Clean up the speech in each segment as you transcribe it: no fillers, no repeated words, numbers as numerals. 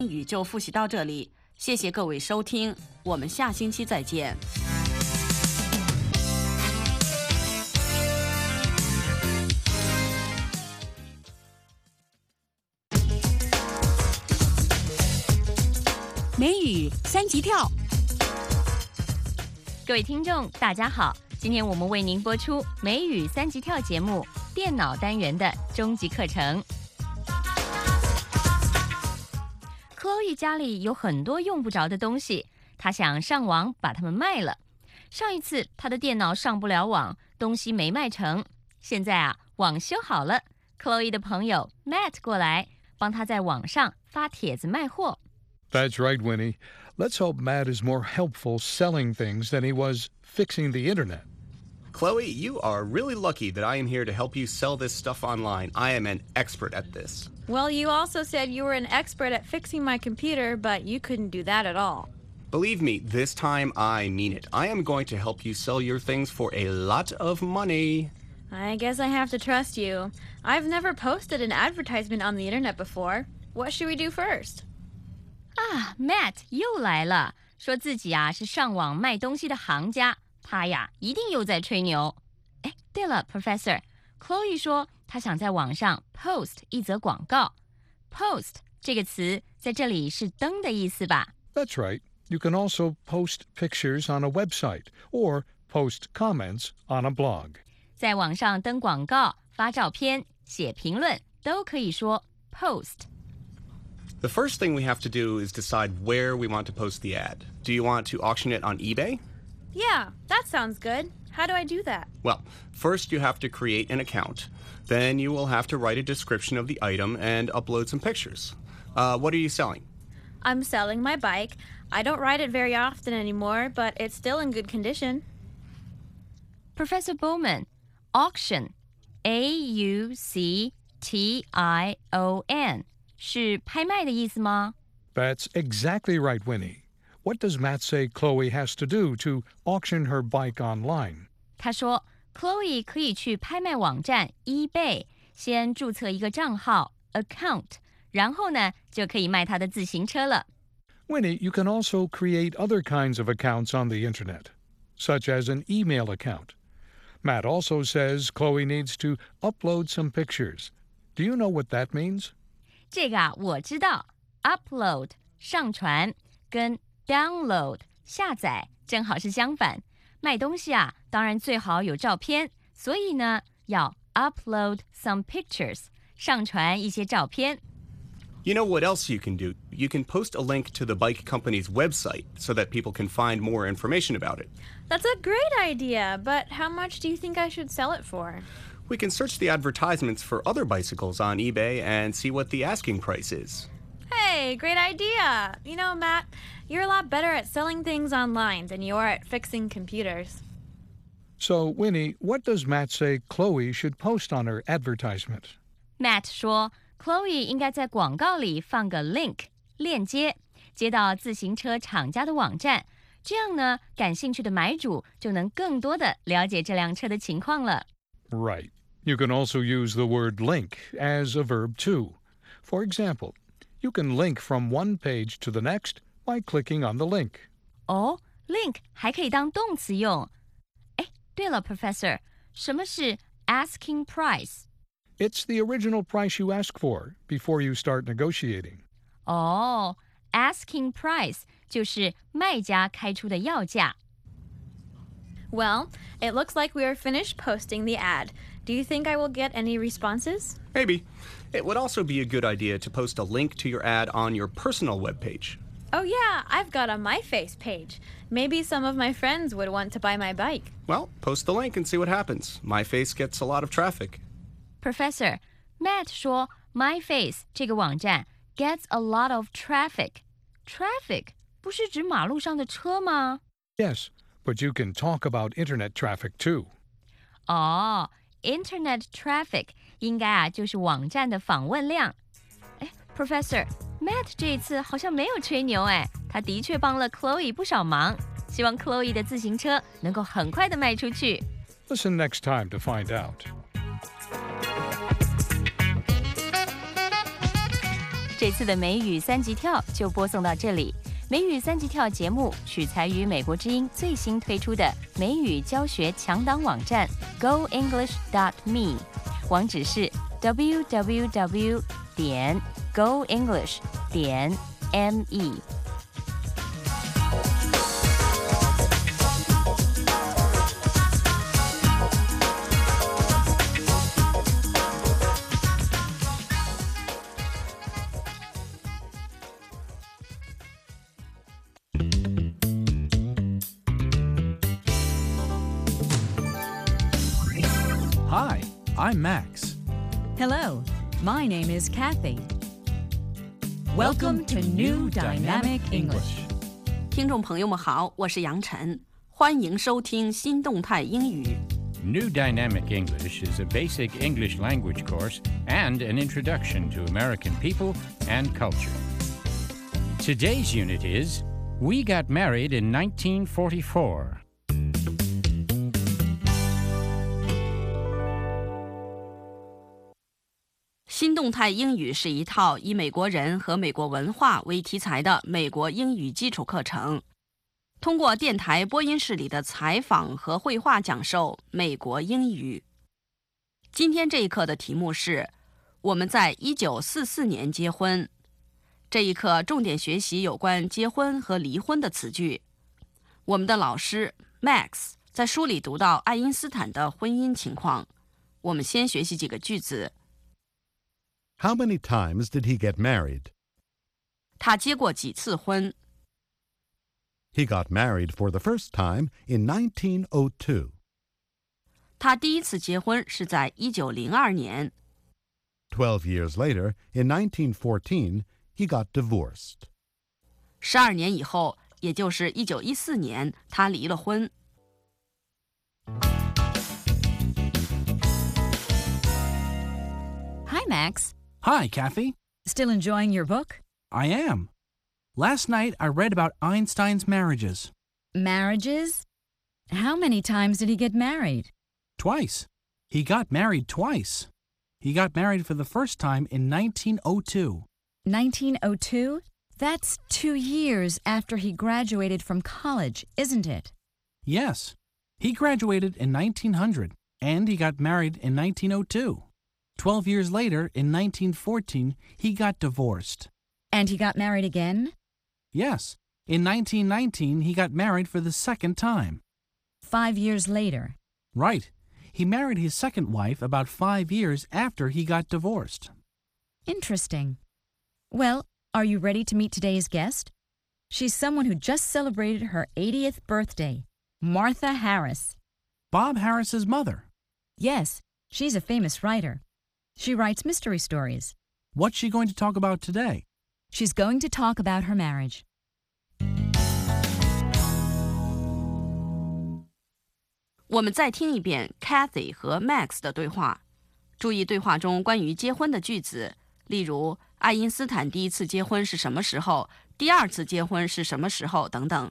英语就复习到这里，谢谢各位收听，我们下星期再见。美语三级跳， 各位听众大家好，今天我们为您播出美语三级跳节目电脑单元的终极课程。Chloe 家里有很多用不着的东西，她想上网把它们卖了。上一次她的电脑上不了网，东西没卖成，现在网修好了， Chloe 的朋友 Matt 过来帮她在网上发帖子卖货。 That's right, Winnie. Let's hope Matt is more helpful selling things than he was fixing the internet. Chloe, you are really lucky that I am here to help you sell this stuff online. I am an expert at this. Well, you also said you were an expert at fixing my computer, but you couldn't do that at all. Believe me, this time I mean it. I am going to help you sell your things for a lot of money. I guess I have to trust you. I've never posted an advertisement on the internet before. What should we do first? Matt 又来了，说自己是上网卖东西的行家，他一定又在吹牛。对了 Professor， Chloe 说她想在网上 post 一则广告。 Post 这个词在这里是登的意思吧？ That's right. You can also post pictures on a website or post comments on a blog. 在网上登广告、发照片、写评论都可以说 post。The first thing we have to do is decide where we want to post the ad. Do you want to auction it on eBay? Yeah, that sounds good. How do I do that? Well, first you have to create an account. Then you will have to write a description of the item and upload some pictures. What are you selling? I'm selling my bike. I don't ride it very often anymore, but it's still in good condition. Professor Bowman, auction, A-U-C-T-I-O-N.是拍卖的意思吗？ That's exactly right, Winnie. What does Matt say Chloe has to do to auction her bike online? 他说 Chloe 可以去拍卖网站 eBay 先注册一个账号 account， 然后呢就可以卖她的自行车了。 Winnie, you can also create other kinds of accounts on the internet, such as an email account. Matt also says Chloe needs to upload some pictures. Do you know what that means? 这个我知道 upload 上传跟 download 下载正好是相反，卖东西当然最好有照片，所以呢要 upload some pictures 上传一些照片。 You know what else you can do? You can post a link to the bike company's website so that people can find more information about it. That's a great idea, but how much do you think I should sell it for? We can search the advertisements for other bicycles on eBay and see what the asking price is. Hey, great idea. You know, Matt, you're a lot better at selling things online than you are at fixing computers. So, Winnie, what does Matt say Chloe should post on her advertisement? Matt 说 Chloe 应该在广告里放个 link 链接，接到自行车厂家的网站，这样呢，感兴趣的买主就能更多的了解这辆车的情况了。 Right. You can also use the word link as a verb too. For example, you can link from one page to the next by clicking on the link. link 还可以当动词用。对了 Professor， 什么是 asking price? It's the original price you ask for before you start negotiating. Asking price 就是卖家开出的要价。 Well, it looks like we are finished posting the ad. Do you think I will get any responses? Maybe. It would also be a good idea to post a link to your ad on your personal webpage. Oh yeah, I've got a MyFace page. Maybe some of my friends would want to buy my bike. Well, post the link and see what happens. MyFace gets a lot of traffic. Professor, Matt 说 MyFace 这个网站 gets a lot of traffic. Traffic 不是指马路上的车吗？ Yes, but you can talk about internet traffic too. Internet traffic 应该就是网站的访问量。Professor, Matt 这一次好像没有吹牛他的确帮了 Chloe 不少忙，希望 Chloe 的自行车能够很快的卖出去。 Listen next time to find out. 这次的美语三级跳就播送到这里。美语三级跳节目取材于美国之音最新推出的美语教学强档网站 GoEnglish.me， 网址是 www.goenglish.me。 Hi, I'm Max. Hello, my name is Kathy. Welcome to New Dynamic English. 听众朋友们好，我是杨晨，欢迎收听新动态英语。 New Dynamic English is a basic English language course and an introduction to American people and culture. Today's unit is We Got Married in 1944. 新动态英语是一套以美国人和美国文化为题材的美国英语基础课程，通过电台播音室里的采访和绘画讲授美国英语。今天这一课的题目是我们在1944年结婚。这一课重点学习有关结婚和离婚的词句。我们的老师 Max 在书里读到爱因斯坦的婚姻情况。我们先学习几个句子。 How many times did he get married? 他结过几次婚？ He got married for the first time in 1902. 他第一次结婚是在1902年。 12 years later, in 1914, he got divorced. 12年以后，也就是1914年，他离了婚。 Hi, Max. Hi, Kathy. Still enjoying your book? I am. Last night I read about Einstein's marriages. Marriages? How many times did he get married? Twice. He got married twice. He got married for the first time in 1902. 1902? That's 2 years after he graduated from college, isn't it? Yes. He graduated in 1900, and he got married in 1902. 12 years later, in 1914, he got divorced. And he got married again? Yes. In 1919, he got married for the second time. 5 years later. Right. He married his second wife about 5 years after he got divorced. Interesting. Well, are you ready to meet today's guest? She's someone who just celebrated her 80th birthday, Martha Harris. Bob Harris's mother. Yes, she's a famous writer. She writes mystery stories. What's she going to talk about today? She's going to talk about her marriage. 我们再听一遍 Kathy 和 Max 的对话，注意对话中关于结婚的句子，例如爱因斯坦第一次结婚是什么时候，第二次结婚是什么时候等等。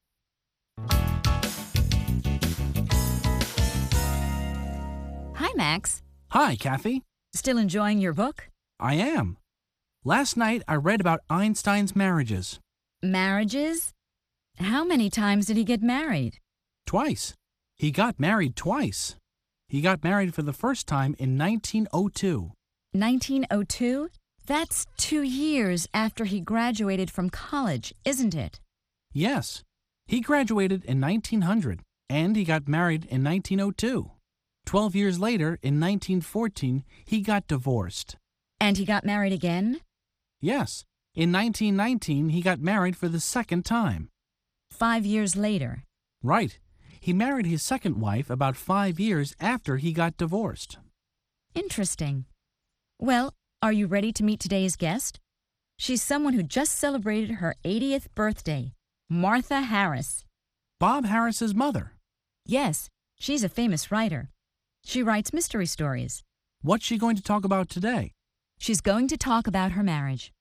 Hi, Max. Hi, Kathy. Still enjoying your book? I am. Last night I read about Einstein's marriages. Marriages? How many times did he get married? Twice. He got married twice. He got married for the first time in 1902. 1902? That's 2 years after he graduated from college, isn't it? Yes. He graduated in 1900, and he got married in 1902. 12 years later, in 1914, he got divorced. And he got married again? Yes. In 1919, he got married for the second time. 5 years later. Right. He married his second wife about 5 years after he got divorced. Interesting. Well, are you ready to meet today's guest? She's someone who just celebrated her 80th birthday, Martha Harris. Bob Harris's mother. Yes, she's a famous writer. She writes mystery stories. What's she going to talk about today? She's going to talk about her marriage.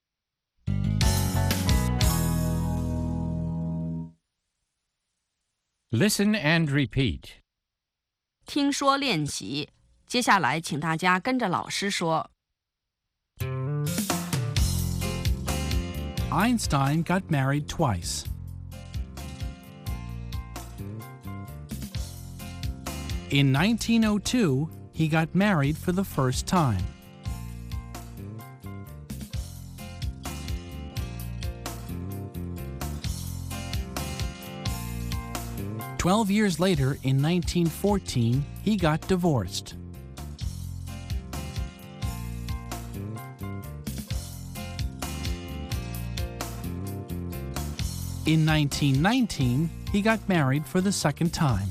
'Listen and repeat. 听说练习，接下来请大家跟着老师说。 Einstein got married twice. In 1902, he got married for the first time. "12 years later, in 1914, he got divorced. In 1919, he got married for the second time.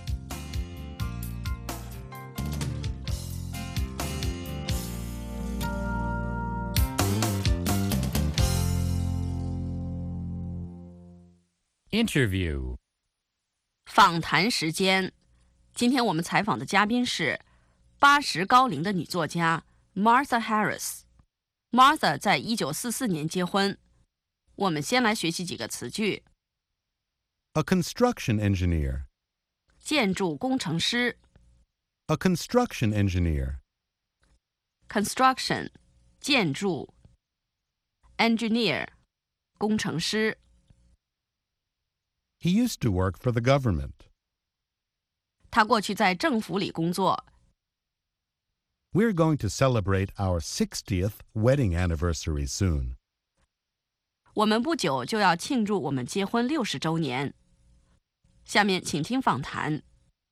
Interview. 访谈时间。今天我们采访的嘉宾是80高龄的女作家 Martha Harris。Martha 在1944年结婚。我们先来学习几个词句。 A construction engineer. 建筑工程师 A construction engineer. Construction 建筑 Engineer 工程师 He used to work for the government. 他过去在政府里工作。 We're going to celebrate our 60th wedding anniversary soon. 我们不久就要庆祝我们结婚60周年。下面请听访谈。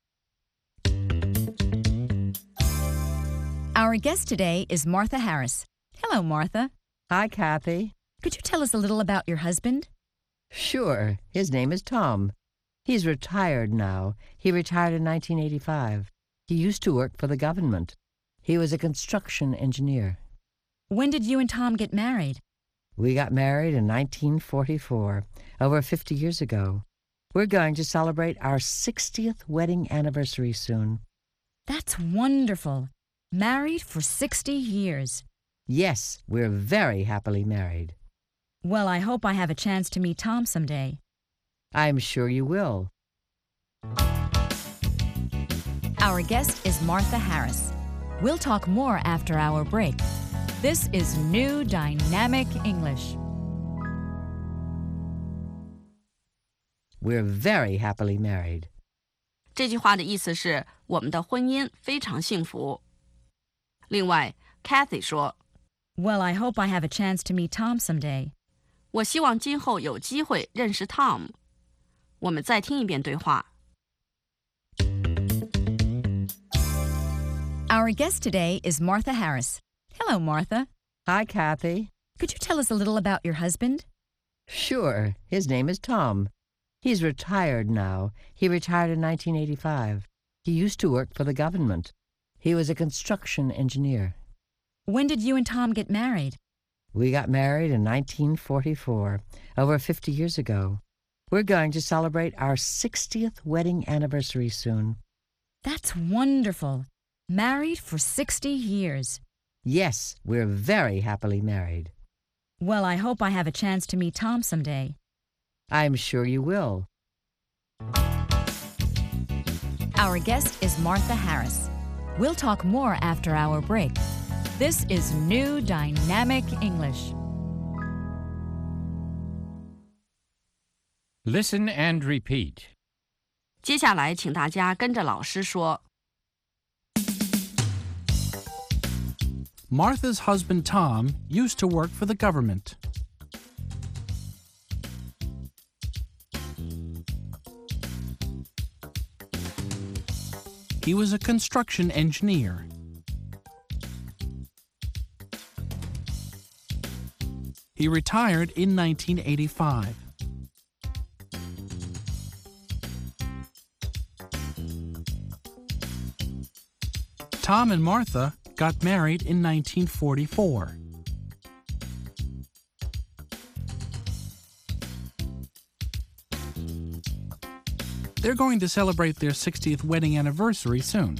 Our guest today is Martha Harris. Hello, Martha. Hi, Kathy. Could you tell us a little about your husband? Sure. His name is Tom. He's retired now. He retired in 1985. He used to work for the government. He was a construction engineer. When did you and Tom get married? We got married in 1944, over 50 years ago. We're going to celebrate our 60th wedding anniversary soon. That's wonderful. Married for 60 years. Yes, we're very happily married. Well, I hope I have a chance to meet Tom someday. I'm sure you will. Our guest is Martha Harris. We'll talk more after our break. This is New Dynamic English. We're very happily married. 这句话的意思是我们的婚姻非常幸福。另外 Kathy 说 Well, I hope I have a chance to meet Tom someday. 我希望今后有机会认识 Tom。 我们再听一遍对话。 Our guest today is Martha Harris. Hello, Martha. Hi, Kathy. Could you tell us a little about your husband? Sure. His name is Tom. He's retired now. He retired in 1985. He used to work for the government. He was a construction engineer. When did you and Tom get married? We got married in 1944, over 50 years ago. We're going to celebrate our 60th wedding anniversary soon. That's wonderful. Married for 60 years. Yes, we're very happily married. Well, I hope I have a chance to meet Tom someday. I'm sure you will. Our guest is Martha Harris. We'll talk more after our break. This is New Dynamic English. Listen and repeat. 接下来请大家跟着老师说。 Martha's husband Tom used to work for the government. He was a construction engineer. He retired in 1985. Tom and Martha got married in 1944. They're going to celebrate their 60th wedding anniversary soon.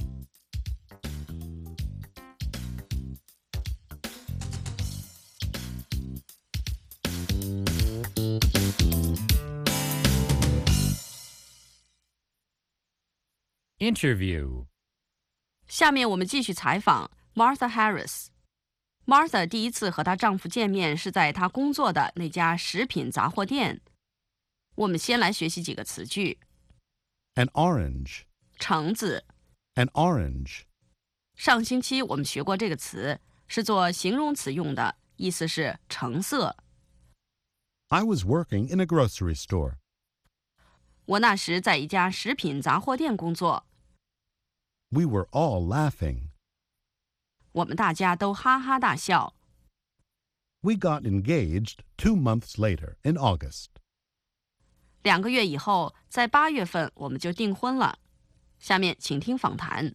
Interview. 下面我们继续采访 Martha Harris。 Martha 第一次和她丈夫见面是在她工作的那家食品杂货店。我们先来学习几个词句。 An orange. 橙子。 An orange. 上星期我们学过这个词，是做形容词用的，意思是橙色。 I was working in a grocery store. 我那时在一家食品杂货店工作。 We were all laughing. 我们大家都哈哈大笑。 We got engaged 2 months later in August. 2个月以后，在8月份我们就订婚了。下面请听访谈。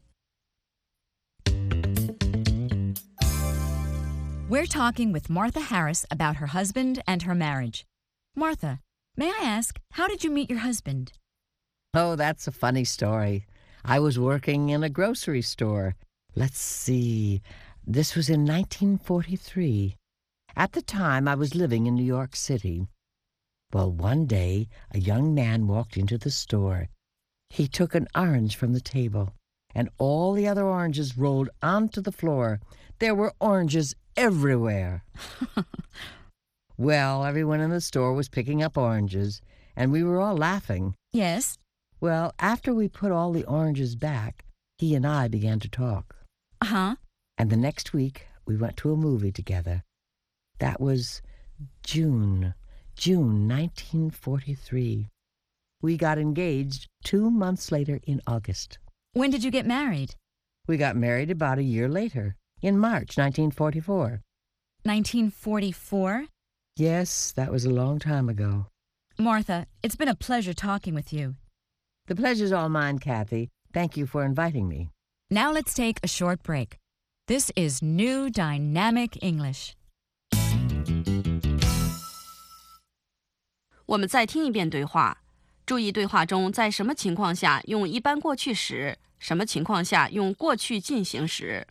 We're talking with Martha Harris about her husband and her marriage. Martha, may I ask, how did you meet your husband? Oh, that's a funny story. I was working in a grocery store. Let's see. This was in 1943. At the time, I was living in New York City. Well, one day, a young man walked into the store. He took an orange from the table, and all the other oranges rolled onto the floor. There were oranges everywhere. Well, everyone in the store was picking up oranges, and we were all laughing. Yes? Well, after we put all the oranges back, he and I began to talk. Uh-huh. And the next week, we went to a movie together. That was June 1943. We got engaged 2 months later in August. When did you get married? We got married about a year later, in March 1944. 1944? Yes, that was a long time ago. Martha, it's been a pleasure talking with you. The pleasure's all mine, Kathy. Thank you for inviting me. Now let's take a short break. This is New Dynamic English. 我们再听一遍对话，注意对话中在什么情况下用一般过去时，什么情况下用过去进行时。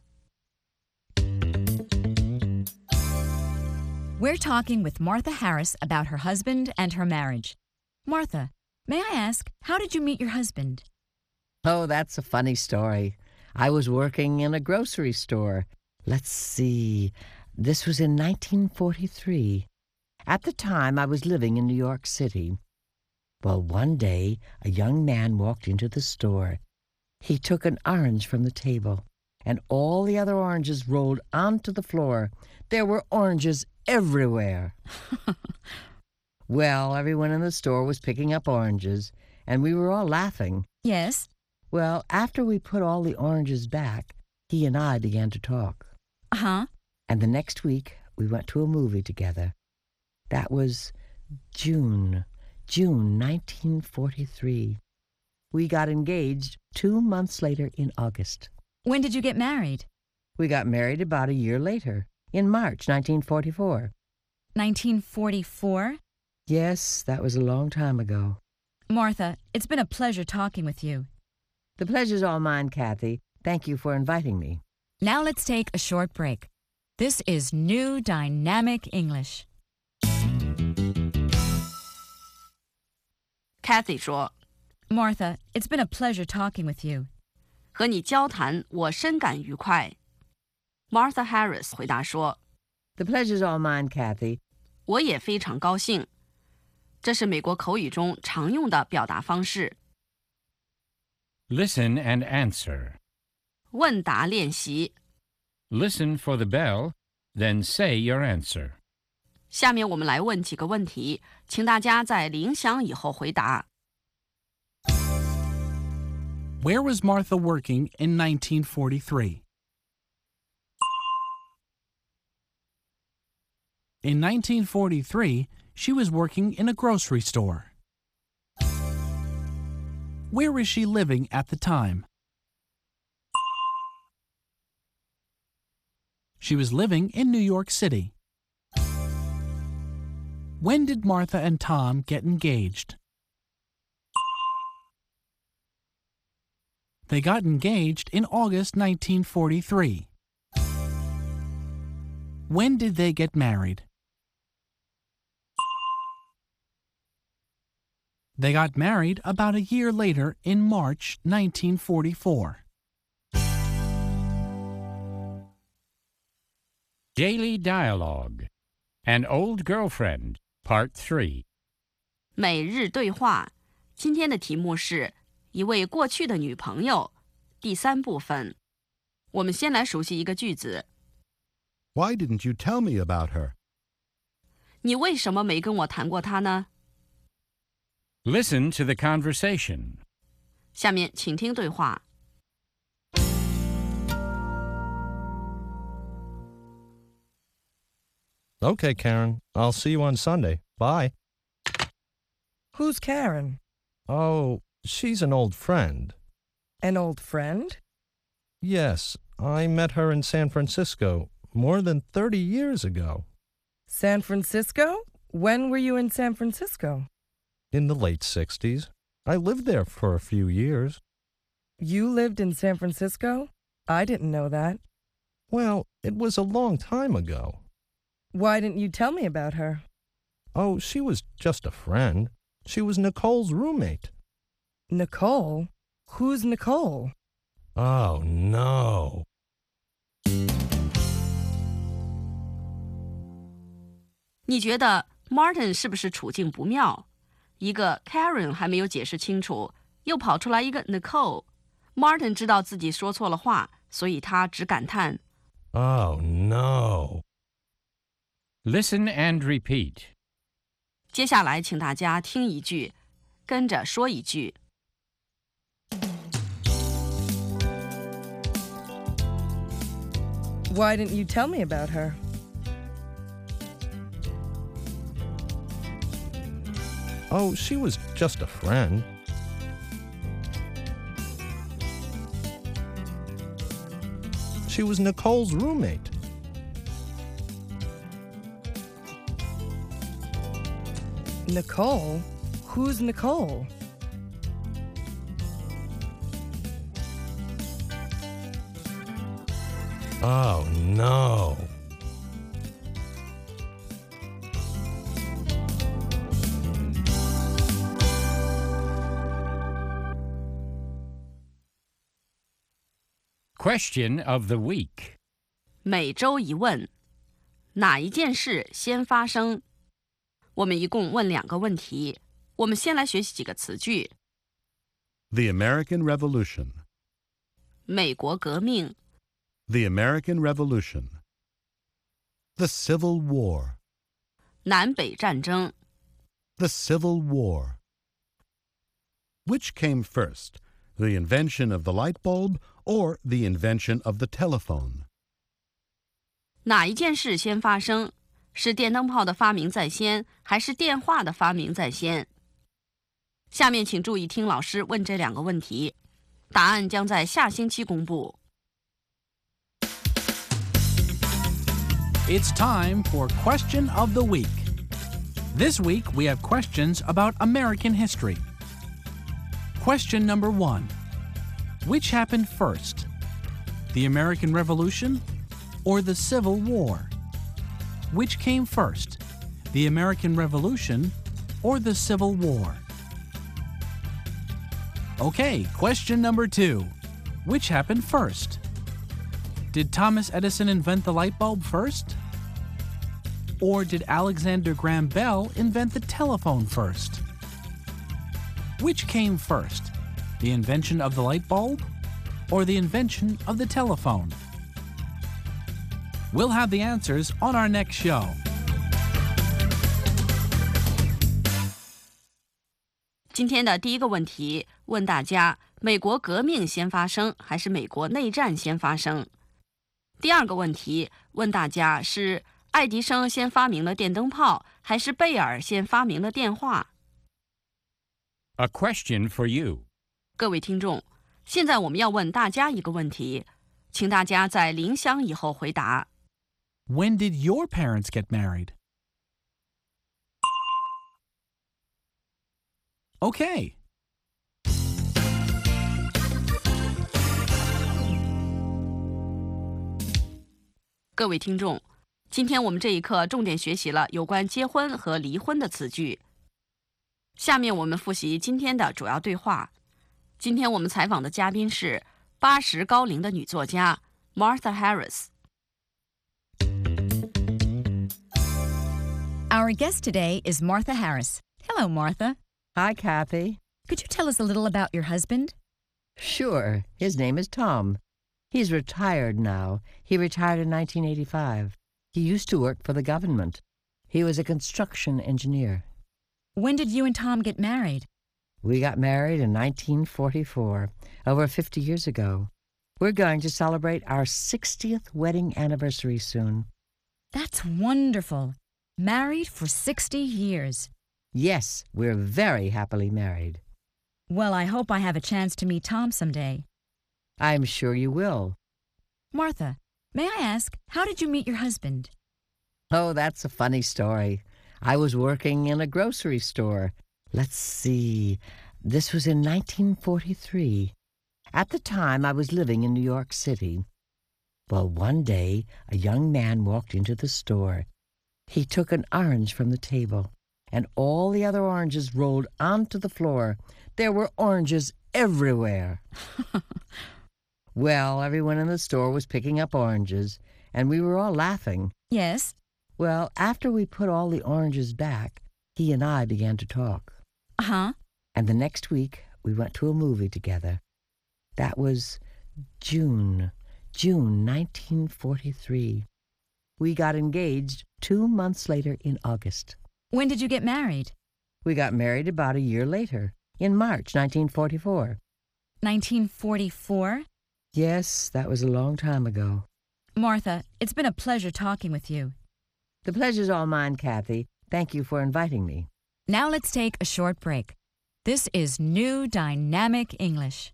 We're talking with Martha Harris about her husband and her marriage. Martha, may I ask, how did you meet your husband? Oh, that's a funny story. I was working in a grocery store. Let's see. This was in 1943. At the time, I was living in New York City. Well, one day, a young man walked into the store. He took an orange from the table, and all the other oranges rolled onto the floor. There were oranges everywhere. Well, everyone in the store was picking up oranges, and we were all laughing. Yes? Well, after we put all the oranges back, he and I began to talk. Uh-huh. And the next week, we went to a movie together. That was June 1943. We got engaged 2 months later in August. When did you get married? We got married about a year later, in March 1944. 1944? Yes, that was a long time ago. Martha, it's been a pleasure talking with you. The pleasure's all mine, Kathy. Thank you for inviting me. Now let's take a short break. This is New Dynamic English. Kathy 说 Martha, it's been a pleasure talking with you. 和你交谈，我深感愉快。Martha Harris 回答说 The pleasure's all mine, Kathy. 我也非常高兴。这是美国口语中常用的表达方式。 Listen and answer. 问答练习。 Listen for the bell, then say your answer. 下面我们来问几个问题，请大家在铃响以后回答。 Where was Martha working in 1943? In 1943, she was working in a grocery store. Where was she living at the time? She was living in New York City. When did Martha and Tom get engaged? They got engaged in August 1943. When did they get married? They got married about a year later in March 1944. Daily Dialogue. An Old Girlfriend, Part 3. 每日对话，今天的题目是一位过去的女朋友，第3部分。我们先来熟悉一个句子。 Why didn't you tell me about her? 你为什么没跟我谈过她呢？ Listen to the conversation. 下面请听对话。 Okay, Karen. I'll see you on Sunday. Bye. Who's Karen? Oh, she's an old friend. An old friend? Yes, I met her in San Francisco more than 30 years ago. San Francisco? When were you in San Francisco? In the late 60s. I lived there for a few years. You lived in San Francisco? I didn't know that. Well, it was a long time ago. Why didn't you tell me about her? Oh, she was just a friend. She was Nicole's roommate. Nicole? Who's Nicole? Oh, no. 你觉得 Martin 是不是处境不妙？一个 Karen 还没有解释清楚，又跑出来一个 Nicole。Martin 知道自己说错了话，所以他只感叹 Oh, no. Listen and repeat. 接下来请大家听一句，跟着说一句。 Why didn't you tell me about her? Oh, she was just a friend. She was Nicole's roommate. Nicole? Who's Nicole? Oh, no. Question of the week. 每周一问，哪一件事先发生？我们一共问2个问题。我们先来学习几个词句。 The American Revolution. 美国革命、 The American Revolution. The Civil War. 南北战争、 The Civil War. Which came first, the invention of the light bulb or the invention of the telephone? 哪一件事先发生？是电灯泡的发明在先，还是电话的发明在先？下面请注意听老师问这2个问题，答案将在下星期公布。 It's time for Question of the Week. This week we have questions about American history. Question number 1. Which happened first? The American Revolution or the Civil War? Which came first? The American Revolution or the Civil War? Okay, question number 2. Which happened first? Did Thomas Edison invent the light bulb first? Or did Alexander Graham Bell invent the telephone first? Which came first? The invention of the light bulb or the invention of the telephone? We'll have the answers on our next show. 今天的第一个问题问大家：美国革命先发生，还是美国内战先发生？第2个问题问大家是爱迪生先发明了电灯泡，还是贝尔先发明了电话？ A question for you. 各位听众，现在我们要问大家一个问题，请大家在铃响以后回答。 When did your parents get married? Okay. 各位听众，今天我们这一课重点学习了有关结婚和离婚的词句。下面我们复习今天的主要对话。今天我们采访的嘉宾是80高龄的女作家 Martha Harris。 Our guest today is Martha Harris. Hello, Martha. Hi, Kathy. Could you tell us a little about your husband? Sure. His name is Tom. He's retired now. He retired in 1985. He used to work for the government. He was a construction engineer. When did you and Tom get married? We got married in 1944, over 50 years ago. We're going to celebrate our 60th wedding anniversary soon. That's wonderful. Married for 60 years. Yes, we're very happily married. Well, I hope I have a chance to meet Tom someday. I'm sure you will. Martha, may I ask, how did you meet your husband? Oh, that's a funny story. I was working in a grocery store. Let's see. This was in 1943. At the time, I was living in New York City. Well, one day, a young man walked into the store. He took an orange from the table, and all the other oranges rolled onto the floor. There were oranges everywhere. Well, everyone in the store was picking up oranges, and we were all laughing. Yes. Well, after we put all the oranges back, he and I began to talk. Uh-huh. And the next week, we went to a movie together. That was June 1943. We got engaged 2 months later in August. When did you get married? We got married about a year later, in March 1944. 1944? Yes, that was a long time ago. Martha, it's been a pleasure talking with you. The pleasure's all mine, Kathy. Thank you for inviting me. Now let's take a short break. This is New Dynamic English.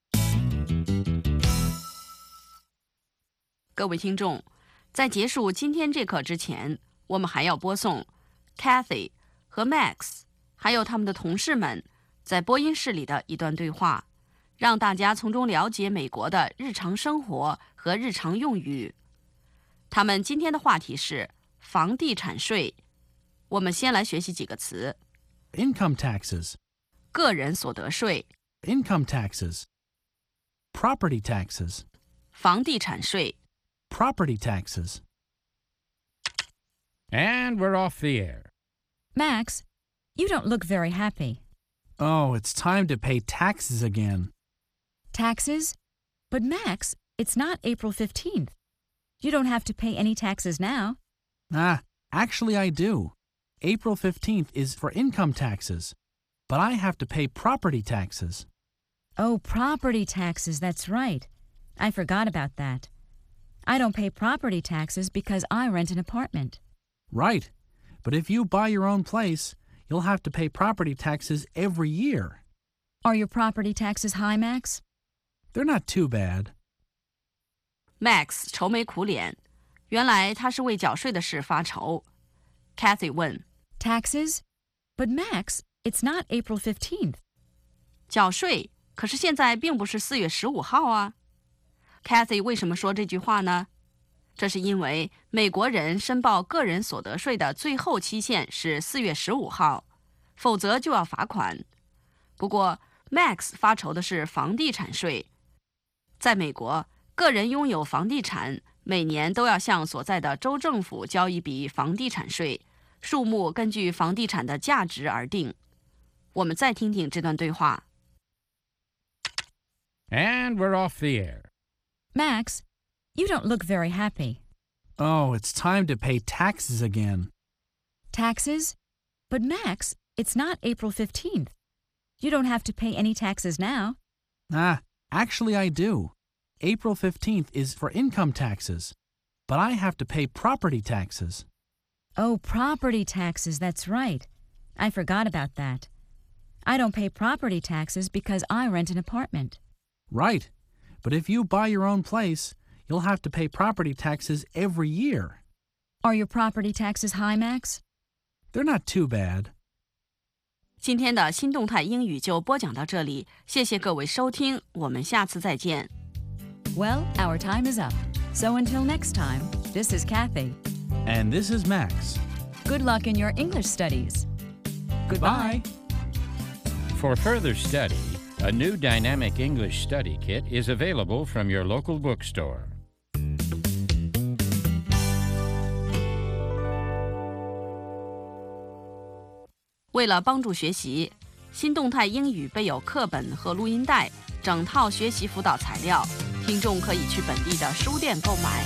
各位听众，在结束今天这课之前，我们还要播送 Kathy 和 Max 还有他们的同事们在播音室里的一段对话，让大家从中了解美国的日常生活和日常用语。他们今天的话题是房地产税。我们先来学习几个词。 Income taxes. 个人所得税。 Income taxes. Property taxes. 房地产税。 Property taxes. And we're off the air. Max, you don't look very happy. Oh, it's time to pay taxes again. Taxes? But Max, it's not April 15th. You don't have to pay any taxes now. Actually I do. April 15th is for income taxes, but I have to pay property taxes. Oh, property taxes, that's right. I forgot about that. I don't pay property taxes because I rent an apartment. Right. But if you buy your own place, you'll have to pay property taxes every year. Are your property taxes high, Max? They're not too bad. Max 愁眉苦脸，原来他是为缴税的事发愁。Kathy 问 Taxes? But Max, it's not April 15th. 缴税，可是现在并不是4月15号啊。Kathy 为什么说这句话呢？这是因为美国人申报个人所得税的最后期限是4月15号，否则就要罚款。不过 Max 发愁的是房地产税。在美国，个人拥有房地产，每年都要向所在的州政府交一笔房地产税，数目根据房地产的价值而定。我们再听听这段对话。 And we're off the air. Max, you don't look very happy. Oh, it's time to pay taxes again. Taxes? But Max, it's not April 15th. You don't have to pay any taxes now. Actually I do. April 15th is for income taxes, but I have to pay property taxes. Oh, property taxes, that's right. I forgot about that. I don't pay property taxes because I rent an apartment. Right. But if you buy your own place, you'll have to pay property taxes every year. Are your property taxes high, Max? They're not too bad. 今天的新动态英语就播讲到这里，谢谢各位收听，我们下次再见。 Well, our time is up. So until next time, this is Kathy. And this is Max. Good luck in your English studies. Goodbye. For further study, a new Dynamic English Study Kit is available from your local bookstore. 为了帮助学习，新动态英语备有课本和录音带，整套学习辅导材料，听众可以去本地的书店购买。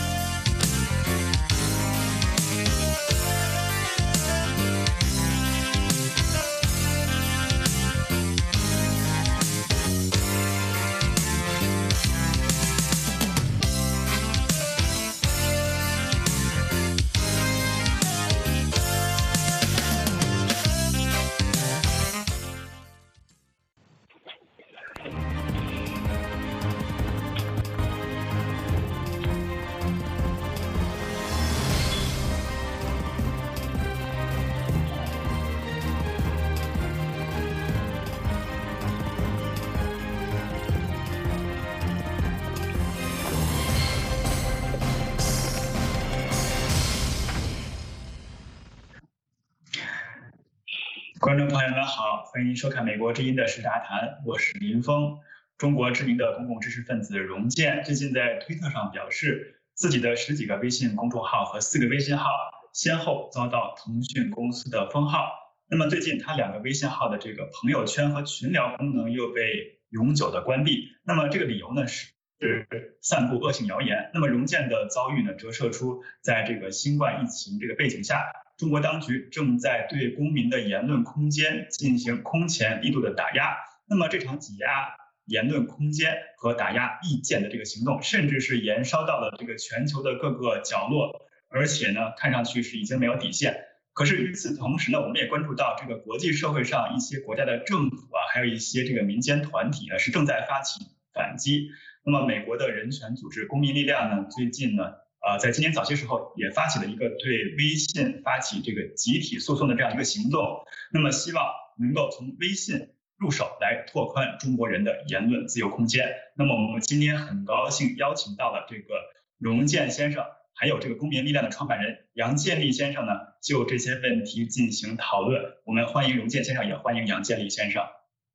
观众朋友们好，欢迎收看美国之音的时杂谈，我是林峰。中国知名的公共知识分子荣建最近在推特上表示，自己的10几个微信公众号和4个微信号先后遭到腾讯公司的封号。那么最近他2个微信号的这个朋友圈和群聊功能又被永久的关闭。那么这个理由呢是散布恶性谣言。那么荣建的遭遇呢，折射出在这个新冠疫情这个背景下，中国当局正在对公民的言论空间进行空前力度的打压。那么这场挤压言论空间和打压意见的这个行动，甚至是延烧到了这个全球的各个角落，而且呢，看上去是已经没有底线。可是与此同时呢，我们也关注到这个国际社会上一些国家的政府啊，还有一些这个民间团体呢，是正在发起反击。那么美国的人权组织公民力量呢，最近呢，在今年早些时候也发起了一个对微信发起这个集体诉讼的这样一个行动，那么希望能够从微信入手来拓宽中国人的言论自由空间。那么我们今天很高兴邀请到了这个荣建先生，还有这个公民力量的创办人杨建立先生呢，就这些问题进行讨论。我们欢迎荣建先生，也欢迎杨建立先生。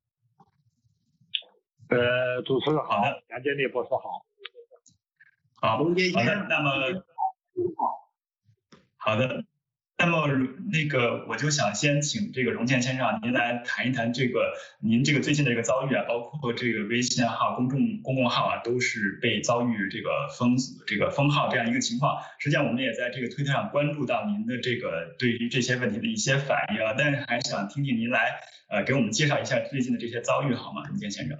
主持人好，杨建立博士好。 好的，那么好的，那么那个我就想先请这个荣建先生您来谈一谈这个您这个最近的这个遭遇啊，包括这个微信号、公共号啊，都是被遭遇这个封号这样一个情况。实际上我们也在这个推特上关注到您的这个对于这些问题的一些反应啊，但是还想听听您来给我们介绍一下最近的这些遭遇好吗，荣建先生？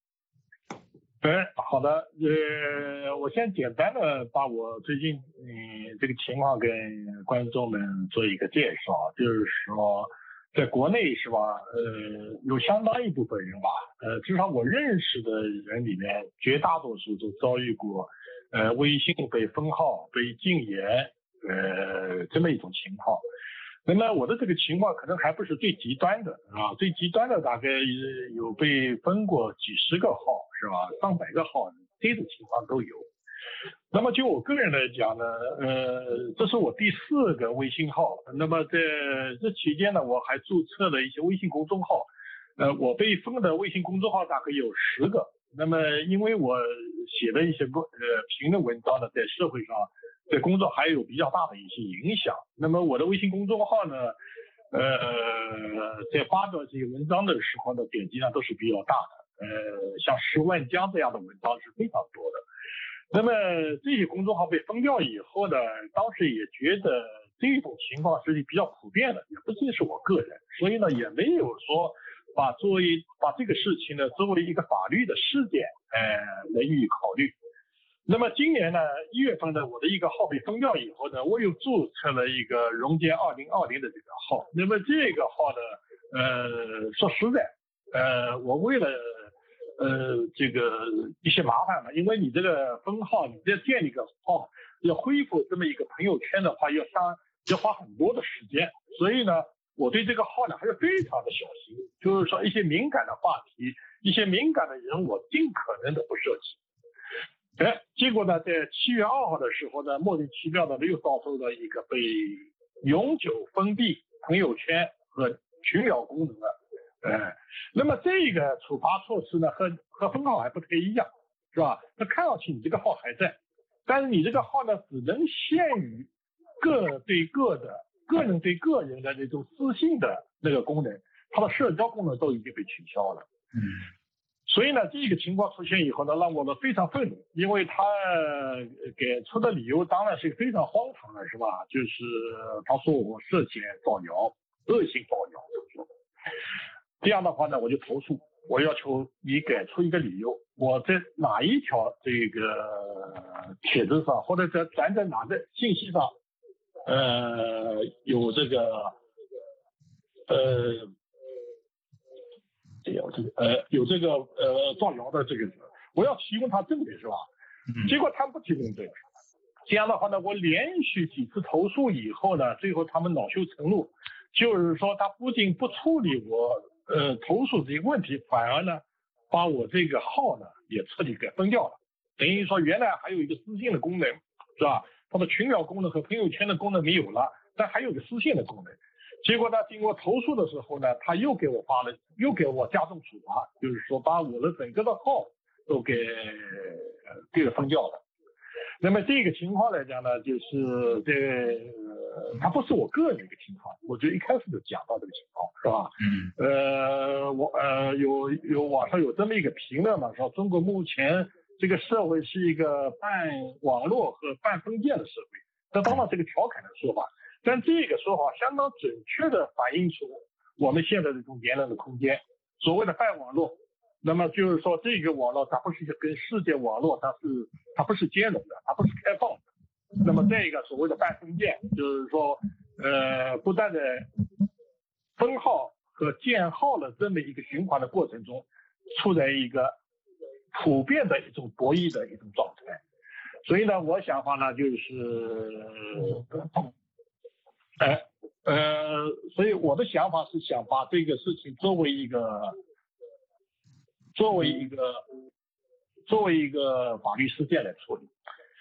好的，我先简单的把我最近这个情况跟观众们做一个介绍，就是说，在国内是吧，有相当一部分人吧，至少我认识的人里面，绝大多数都遭遇过，微信被封号、被禁言，这么一种情况。那么我的这个情况可能还不是最极端的啊，最极端的大概有被封过几十个号是吧，上百个号，这种情况都有。那么就我个人来讲呢，这是我第4个微信号。那么在这期间呢，我还注册了一些微信公众号。我被封的微信公众号大概有10个。那么因为我写了一些评论文章呢，在社会上。对工作还有比较大的一些影响。那么我的微信公众号呢，在发表这些文章的时候呢，点击量都是比较大的，像10万加这样的文章是非常多的。那么这些公众号被封掉以后呢，当时也觉得这种情况是比较普遍的，也不仅是我个人，所以呢也没有说把这个事情呢作为一个法律的事件来予以考虑。那么今年呢1月份呢，我的一个号被封掉以后呢，我又注册了一个荣建2020的这个号。那么这个号呢，说实在，我为了这个一些麻烦嘛，因为你这个封号，你再建立一个号，要恢复这么一个朋友圈的话，要花很多的时间。所以呢，我对这个号呢还是非常的小心，就是说一些敏感的话题、一些敏感的人，我尽可能的不涉及。结果呢，在7月2号的时候呢，莫名其妙的又遭受了一个被永久封闭朋友圈和群聊功能了。那么这个处罚措施呢，和封号还不太一样，是吧？那看上去你这个号还在，但是你这个号呢，只能限于个人对个人的那种私信的那个功能， 它的社交功能都已经被取消了。所以呢，这个情况出现以后呢，让我呢非常愤怒，因为他给出的理由当然是非常荒唐的，是吧？就是他说我涉嫌造谣，恶性造谣，这样的话呢，我就投诉，我要求你给出一个理由，我在哪一条这个帖子上，或者咱在哪个信息上，有这个有这个造谣的这个，我要提供他证据，是吧？结果他们不提供证据，这样的话呢，我连续几次投诉以后呢，最后他们恼羞成怒，就是说他不仅不处理我投诉这个问题，反而呢把我这个号呢也彻底给封掉了，等于说原来还有一个私信的功能，是吧？它的群聊功能和朋友圈的功能没有了，但还有个私信的功能。结果呢，经过投诉的时候呢，他又给我加重处罚，就是说把我的整个的号都给封掉了。那么这个情况来讲呢，就是它不是我个人的一个情况，我就一开始就讲到这个情况，是吧？有网上有这么一个评论嘛，说中国目前这个社会是一个半网络和半封建的社会，这当然是个调侃的说法。但这个说法相当准确地反映出我们现在的这种言论的空间。所谓的半网络，那么就是说这个网络它不是跟世界网络它不是兼容的，它不是开放的。那么这个所谓的半封建，就是说不断的封号和建号的这么一个循环的过程中，处在一个普遍的一种博弈的一种状态。所以呢，我想法呢所以我的想法是想把这个事情作为一个法律事件来处理。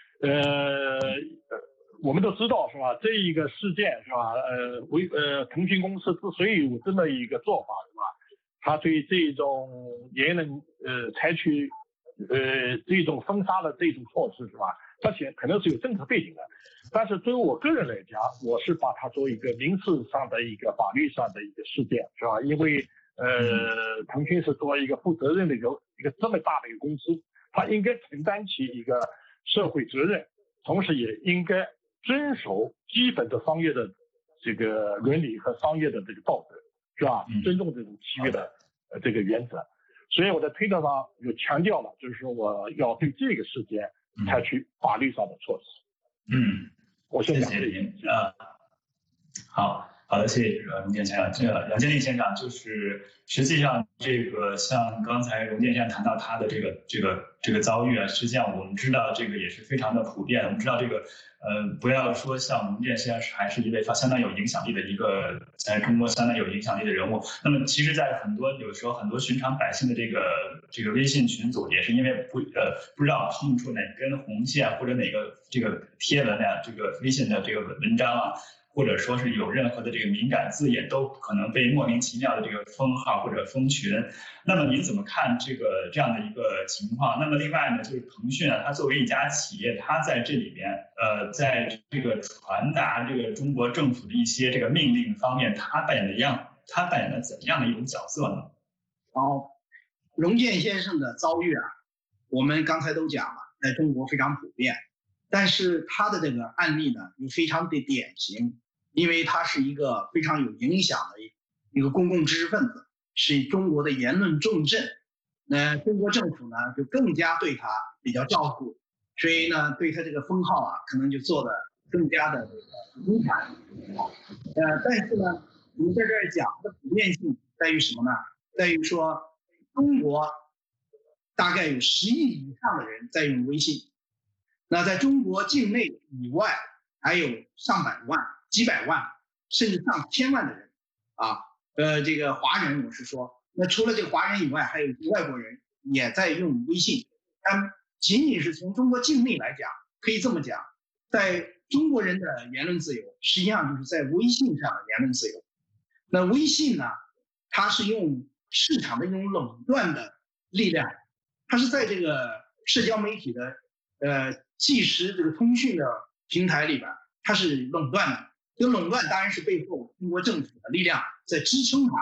我们都知道，是吧？这一个事件，是吧？腾讯公司之所以有这么一个做法，是吧？他对这种言论采取这种封杀的这种措施，是吧？它可能是有政策背景的。但是对于我个人来讲，我是把它作为一个民事上的一个法律上的一个事件，是吧？因为腾讯是作为一个负责任的一个这么大的一个公司，它应该承担起一个社会责任，同时也应该遵守基本的商业的这个伦理和商业的这个道德，是吧？尊重这种契约的这个原则。所以我在推特上有强调了，就是说我要对这个事件采取法律上的措施。我先讲。 谢谢您。好的，谢谢荣建先生。杨建立先生，就是实际上这个像刚才荣建先生谈到他的这个遭遇啊，实际上我们知道这个也是非常的普遍。我们知道这个不要说像荣建先生还是一位相当有影响力的一个在中国相当有影响力的人物。那么其实，在有时候很多寻常百姓的这个微信群组，也是因为不知道碰触哪根红线或者哪个这个贴文啊，这个微信的这个文章啊，或者说是有任何的这个敏感字眼，都可能被莫名其妙的这个封号或者封群。那么您怎么看这样的一个情况？那么另外呢，就是腾讯啊，它作为一家企业，它在这里边在这个传达这个中国政府的一些这个命令方面，它扮演了怎样的一种角色呢？ 荣建先生的遭遇啊，我们刚才都讲了，在中国非常普遍。但是他的这个案例呢，又非常的典型，因为他是一个非常有影响的一个公共知识分子，是中国的言论重镇。那中国政府呢，就更加对他比较照顾，所以呢，对他这个封号啊，可能就做得更加的频繁。但是呢，我们在这儿讲的普遍性在于什么呢？在于说，中国大概有10亿以上的人在用微信。那在中国境内以外，还有上百万、几百万，甚至上千万的人啊。这个华人，我是说，那除了这个华人以外，还有外国人也在用微信。但仅仅是从中国境内来讲，可以这么讲，在中国人的言论自由，实际上就是在微信上的言论自由。那微信呢，它是用市场的一种垄断的力量，它是在这个社交媒体的即时这个通讯的平台里边，它是垄断的。这个垄断当然是背后中国政府的力量在支撑它，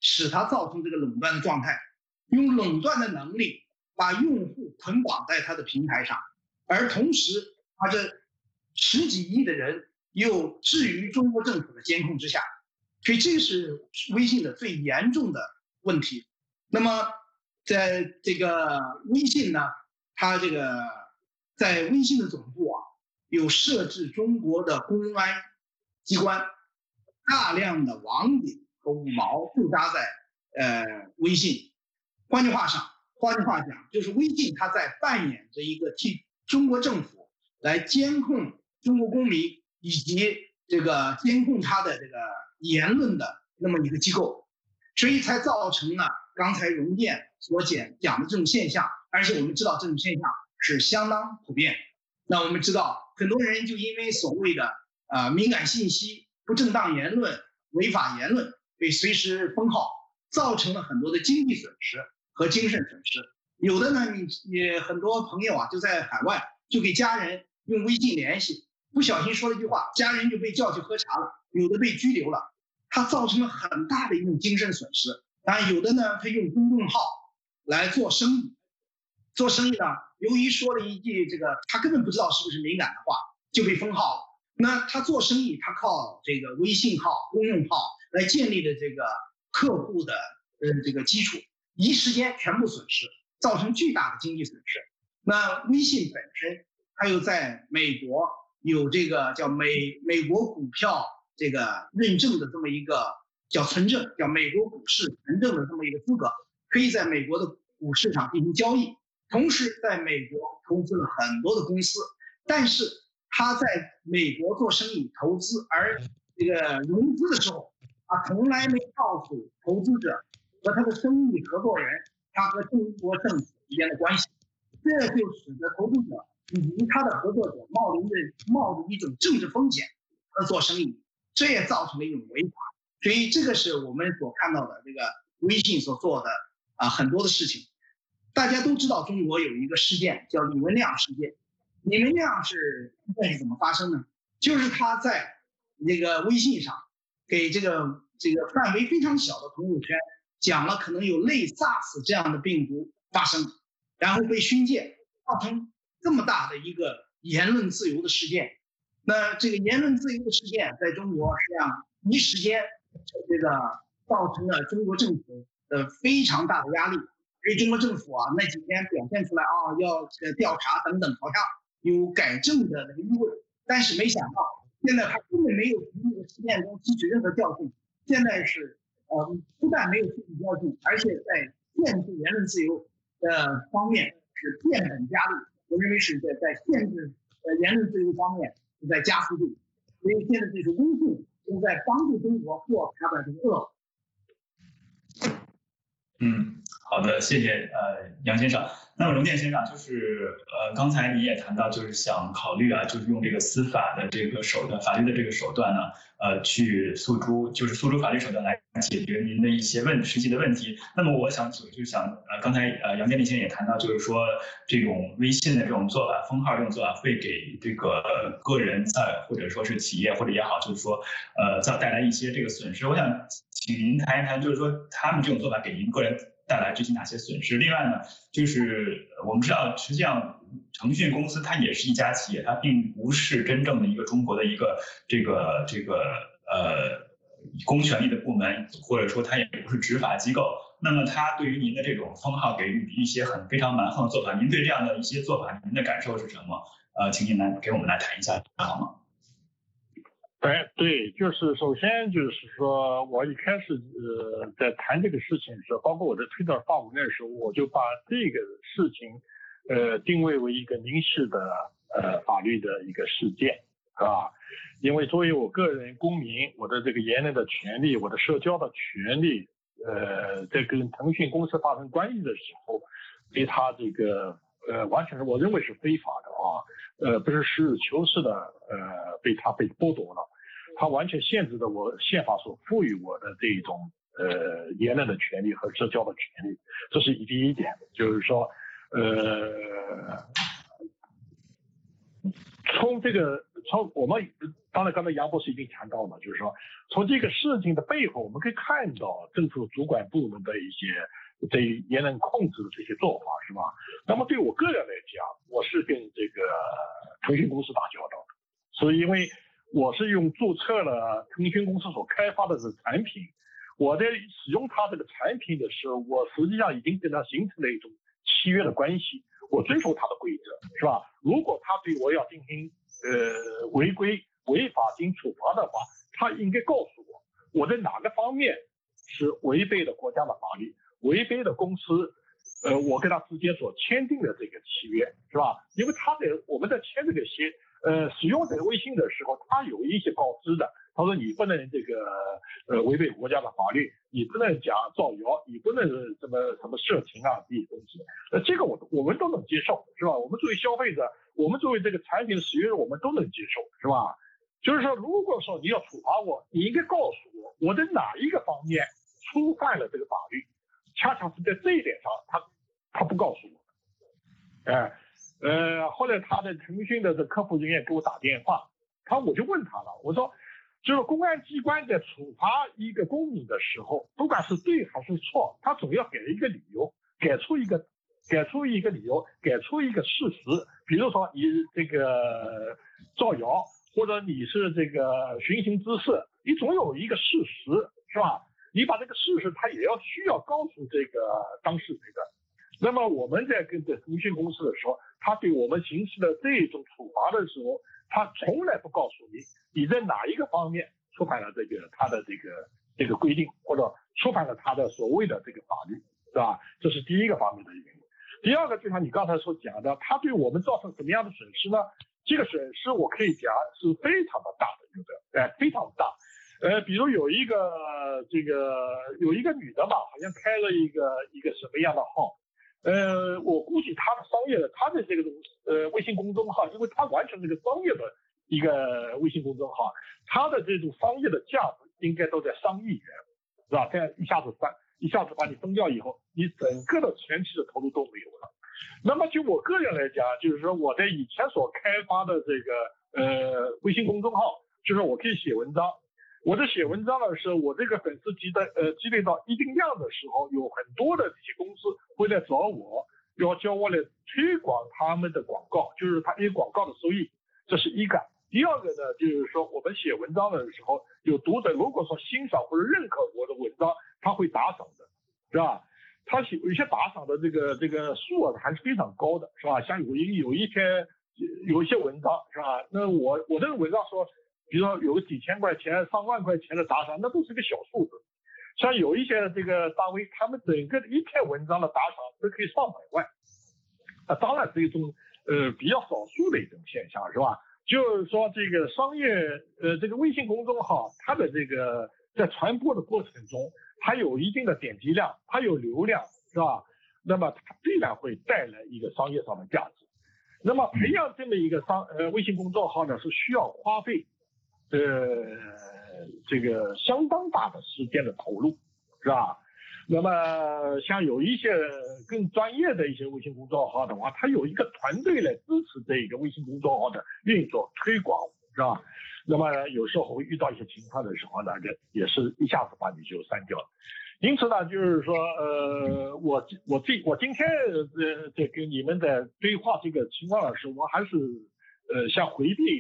使它造成这个垄断的状态，用垄断的能力把用户捆绑在它的平台上，而同时它这10几亿的人又置于中国政府的监控之下，所以这是微信的最严重的问题。那么在这个微信呢，它这个在微信的总部啊，有设置中国的公安机关，大量的网点和五毛驻扎在微信。换句话讲，就是微信它在扮演着一个替中国政府来监控中国公民以及这个监控他的这个言论的那么一个机构，所以才造成了刚才荣健所讲的这种现象。而且我们知道这种现象是相当普遍。那我们知道很多人就因为所谓的敏感信息、不正当言论、违法言论被随时封号，造成了很多的经济损失和精神损失。有的呢，你很多朋友啊就在海外，就给家人用微信联系，不小心说了一句话，家人就被叫去喝茶了，有的被拘留了，它造成了很大的一种精神损失。当然有的呢，他用公众号来做生意，呢，由于说了一句这个他根本不知道是不是敏感的话，就被封号了。那他做生意，他靠这个微信号、公用号来建立的这个客户的这个基础，一时间全部损失，造成巨大的经济损失。那微信本身，它又在美国有这个叫美国股票这个认证的这么一个叫存证，叫美国股市存证的这么一个资格，可以在美国的股市上进行交易。同时在美国投资了很多的公司，但是他在美国做生意投资，而这个融资的时候，他从来没告诉投资者和他的生意合作人他和中国政府之间的关系，这就使得投资者以及他的合作者冒着一种政治风险而做生意，这也造成了一种违法。所以这个是我们所看到的这个微信所做的很多的事情。大家都知道中国有一个事件叫李文亮事件。李文亮是怎么发生的？就是他在这个微信上给这个范围非常小的朋友圈讲了可能有类 SARS 这样的病毒发生，然后被训诫，造成这么大的一个言论自由的事件。那这个言论自由的事件在中国实际上一时间这个造成了中国政府的非常大的压力。所以中国政府啊那几天表现出来要调查等等，好像有改正的那个意味，但是没想到现在他根本没有从这个事件中吸取任何教训。现在是不但没有吸取教训，而且在限制言论自由的方面是变本加厉。我认为是在限制言论自由方面是在加速度。所以现在这个微信是在帮助中国过它的这个恶。 好的，谢谢杨先生。那么荣健先生，就是刚才你也谈到，就是想考虑就是用这个司法的这个手段、法律的这个手段呢，去诉诸法律手段来解决您的一些实际的问题。那么我想刚才杨建立先生也谈到，就是说这种微信的这种做法、封号这种做法，会给这个个人或者说是企业或者也好，就是说带来一些这个损失。我想请您谈一谈，就是说他们这种做法给您个人带来具体哪些损失？另外呢，就是我们知道，实际上腾讯公司它也是一家企业，它并不是真正的一个中国的一个这个公权力的部门，或者说它也不是执法机构。那么它对于您的这种封号给予一些非常蛮横的做法，您对这样的一些做法，您的感受是什么？请您给我们来谈一下好吗？ 对，就是首先就是说我一开始在谈这个事情的时候，包括我在推特发文的时候，我就把这个事情定位为一个民事的法律的一个事件，因为作为我个人公民，我的这个言论的权利，我的社交的权利，在跟腾讯公司发生关系的时候，对他这个完全是我认为是非法的不是实事求是的被剥夺了。它完全限制了我宪法所赋予我的这种言论的权利和社交的权利，这是第一点。就是说，从我们当然，刚才杨博士已经谈到了，就是说从这个事情的背后，我们可以看到政府主管部门的一些对言论控制的这些做法，是吧？那么对我个人来讲，我是跟这个腾讯公司打交道的，所以因为我是注册了腾讯公司所开发的这个产品，我在使用它这个产品的时候，我实际上已经跟它形成了一种契约的关系，我遵守它的规则，是吧？如果他对我要进行违规违法进行处罚的话，他应该告诉我在哪个方面是违背了国家的法律，违背了公司我跟他之间所签订的这个契约，是吧？因为我们在签这个使用这个微信的时候，他有一些告知的，他说你不能这个违背国家的法律，你不能讲造谣，你不能什么色情啊这些东西，这个我们都能接受，是吧？我们作为消费者，我们作为这个产品的使用者，我们都能接受，是吧？就是说，如果说你要处罚我，你应该告诉我在哪一个方面触犯了这个法律，恰恰是在这一点上，他不告诉我，后来他的腾讯的这客服人员给我打电话，我就问他了，我说，就是公安机关在处罚一个公民的时候，不管是对还是错，他总要给一个理由，给出一个理由，给出一个事实，比如说你这个造谣，或者你是这个寻衅滋事，你总有一个事实，是吧？你把这个事实他也需要告诉这个当事人的。那么我们在跟这腾讯公司的时候，他对我们行使的这种处罚的时候，他从来不告诉你在哪一个方面触犯了他的这个规定，或者触犯了他的所谓的这个法律，是吧？这是第一个方面的原因。第二个就像你刚才所讲的，他对我们造成什么样的损失呢？这个损失我可以讲是非常的大的，非常大。比如有一个女的吧，好像开了一个什么样的号，我估计她的这个微信公众号，因为她完全是个商业的一个微信公众号，她的这种商业的价值应该都在上亿元，是吧？这样一下子把你封掉以后，你整个的前期的投入都没有了。那么就我个人来讲，就是说我在以前所开发的这个微信公众号，就是我可以写文章。我在写文章的时候，我这个粉丝积累到一定量的时候，有很多的这些公司会来找我，要叫我来推广他们的广告，就是他一广告的收益，这是一个。第二个呢，就是说我们写文章的时候，有读者如果说欣赏或者认可我的文章，他会打赏的，是吧？他有一些打赏的这个数额还是非常高的，是吧？像有一些文章，是吧？那我这个文章说，比如说有几千块钱、上万块钱的打赏，那都是个小数字。像有一些这个单位，他们整个一篇文章的打赏都可以上百万，当然是一种比较少数的一种现象，是吧？就是说这个商业这个微信公众号，它的这个在传播的过程中，它有一定的点击量，它有流量，是吧？那么它必然会带来一个商业上的价值。那么培养这么一个微信公众号呢，是需要花费这个相当大的时间的投入，是吧？那么像有一些更专业的一些微信公众号的话，它有一个团队来支持这个微信公众号的运作推广，是吧？那么有时候会遇到一些情况的时候呢，也是一下子把你就删掉了。因此呢，就是说我今天在跟你们在对话这个情况的时候，我还是想回避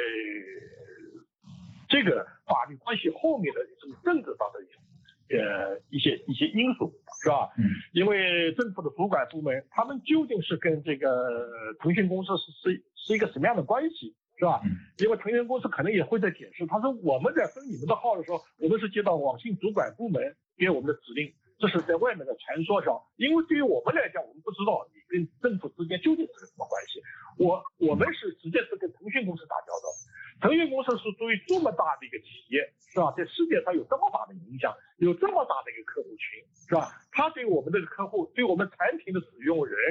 这个法律关系后面的这种政治上的一些因素，是吧？因为政府的主管部门，他们究竟是跟这个腾讯公司是一个什么样的关系，是吧？因为腾讯公司可能也会在解释，他说我们在分你们的号的时候，我们是接到网信主管部门给我们的指令，这是在外面的传说上。因为对于我们来讲，我们不知道你跟政府之间究竟是什么关系。我们是直接是跟腾讯公司打交道。腾讯公司是作为这么大的一个企业，是吧？在世界上有这么大的影响，有这么大的一个客户群，是吧？他对我们这个客户，对我们产品的使用人，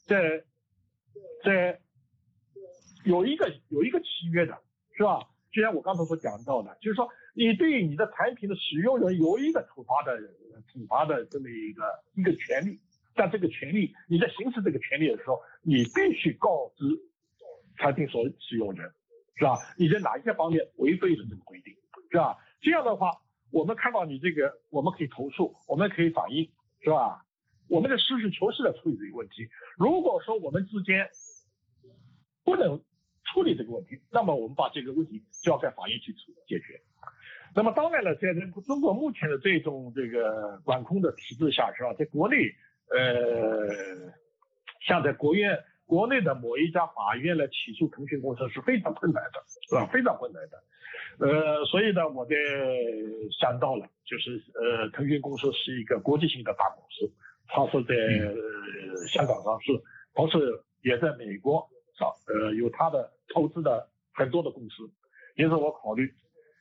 在有一个契约的，是吧？就像我刚才所讲到的，就是说你对你的产品的使用人有一个处罚的这么一个权利，但这个权利你在行使这个权利的时候，你必须告知产品所使用人。 是吧？你在哪一些方面违背了这个规定，是吧？这样的话，我们看到你这个，我们可以投诉，我们可以反映，是吧？我们的实事求是的处理这个问题。如果说我们之间不能处理这个问题，那么我们把这个问题交给法院去解决。那么当然了，在中国目前的这种管控的体制下，是吧？在国内，像在国内的某一家法院来起诉腾讯公司是非常困难的，是吧？非常困难的。所以呢，我想到了，就是腾讯公司是一个国际性的大公司，它是在香港上市，同时也在美国有它的投资的很多的公司，因此我考虑，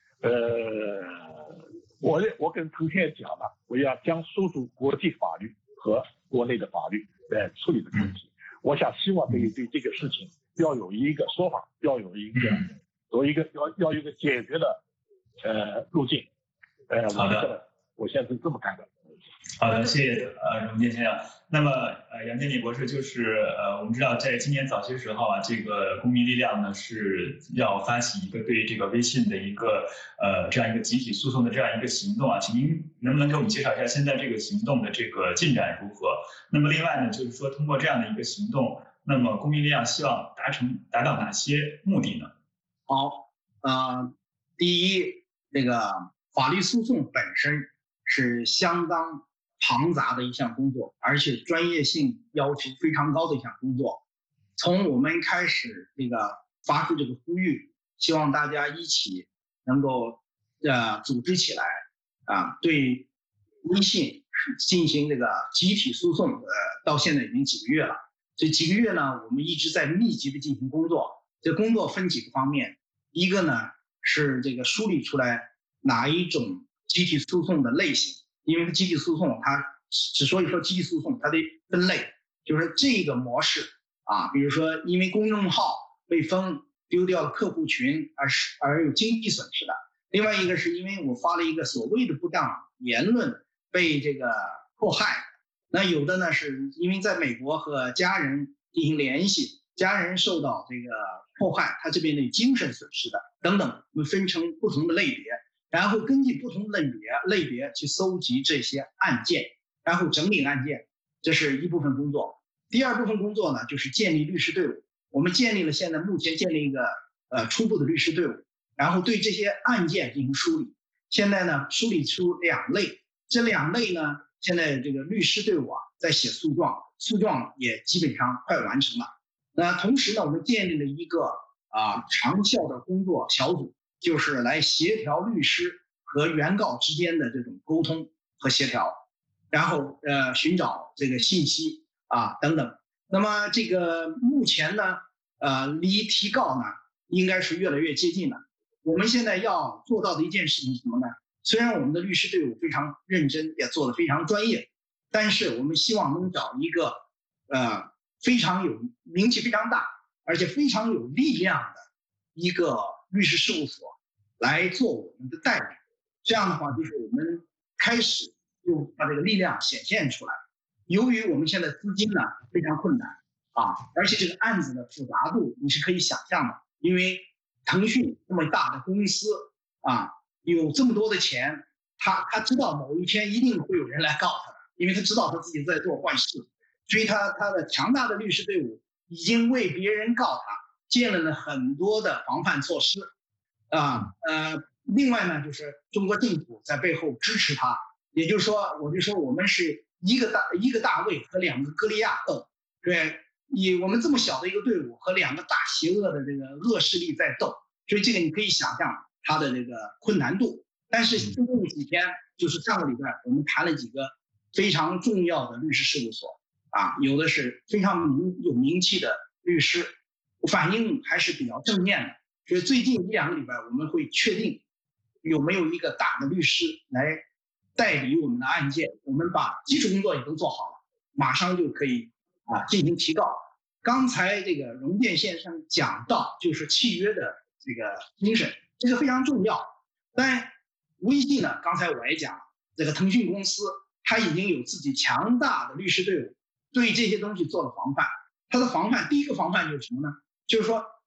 我跟腾讯讲了，我要将诉诸国际法律和国内的法律来处理这个问题。我希望对这个事情要有一个说法，要有一个解决的路径。 好的， 我现在是这么看的。 好的，谢谢荣建先生。那么杨建立博士，就是我们知道在今年早些时候啊，这个公民力量呢是要发起一个对这个微信的一个这样一个集体诉讼的这样一个行动啊，请您能不能给我们介绍一下现在这个行动的这个进展如何？那么另外呢，就是说通过这样的一个行动，那么公民力量希望达到哪些目的呢？ 好，第一，这个法律诉讼本身是相当庞杂的一项工作，而且专业性要求非常高的一项工作。从我们开始发出这个呼吁，希望大家一起能够组织起来对微信进行这个集体诉讼，到现在已经几个月了。这几个月呢，我们一直在密集的进行工作。这工作分几个方面，一个呢是梳理出来哪一种集体诉讼的类型。因为集体诉讼，它之所以说集体诉讼，它的分类就是这个模式比如说因为公众号被封丢掉了客户群而有经济损失的，另外一个是因为我发了一个所谓的不当言论被迫害，那有的呢是因为在美国和家人进行联系，家人受到迫害，他这边的精神损失的等等，我们分成不同的类别。然后根据不同类别去搜集这些案件，然后整理案件，这是一部分工作。第二部分工作呢，就是建立律师队伍。我们目前建立一个初步的律师队伍，然后对这些案件进行梳理。现在呢，梳理出2类，这2类呢，现在这个律师队伍在写诉状也基本上快完成了。那同时呢，我们建立了一个长效的工作小组。就是来协调律师和原告之间的这种沟通和协调，然后寻找信息等等。那么目前呢，离提告呢应该是越来越接近了。我们现在要做到的一件事情是什么呢？虽然我们的律师队伍非常认真，也做得非常专业，但是我们希望能找一个非常有名气非常大，而且非常有力量的一个律师事务所来做我们的代理。这样的话，就是我们开始就把这个力量显现出来。由于我们现在资金呢非常困难而且这个案子的复杂度你是可以想象的，因为腾讯这么大的公司有这么多的钱，他知道某一天一定会有人来告他的，因为他知道他自己在做坏事，所以他的强大的律师队伍已经为别人告他建立了很多的防范措施另外呢，就是中国政府在背后支持他，也就是说，我就说我们是一个大卫和2个歌利亚斗，对，以我们这么小的一个队伍和2个大邪恶的恶势力在斗，所以你可以想象它的困难度。但是最近几天，就是上个礼拜，我们谈了几个非常重要的律师事务所有的是非常有名气的律师，反应还是比较正面的。所以最近1-2个礼拜，我们会确定有没有一个大的律师来代理我们的案件。我们把基础工作也都做好了，马上就可以进行提告。刚才荣建先生讲到就是契约的精神，这个非常重要。但微信呢，刚才我也讲，腾讯公司它已经有自己强大的律师队伍，对这些东西做了防范。它的防范，第一个防范就是什么呢？就是说